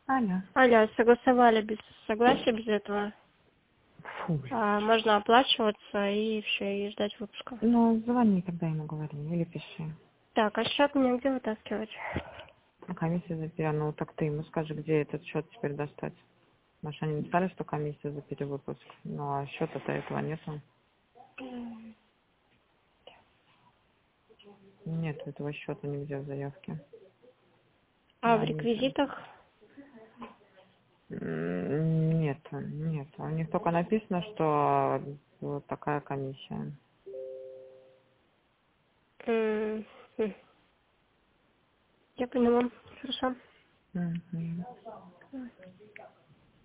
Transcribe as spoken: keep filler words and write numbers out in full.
Алло. Алло, согласовали без согласия, без этого. Фу, блин. А, можно оплачиваться и все, и ждать выпуска. Ну, звони, когда ему говори, или пиши. Так, а счет мне где вытаскивать? А комиссия за пере... Ну, так ты ему скажи, где этот счет теперь достать. Может, они написали, что комиссия за перевыпуск. Ну, а счета-то этого нету. Нет этого счета нигде в заявке. А в На Авито. реквизитах? М, Нет, нет. У них только написано, что вот такая комиссия. М, хм. Я поняла. Хорошо. Мгм.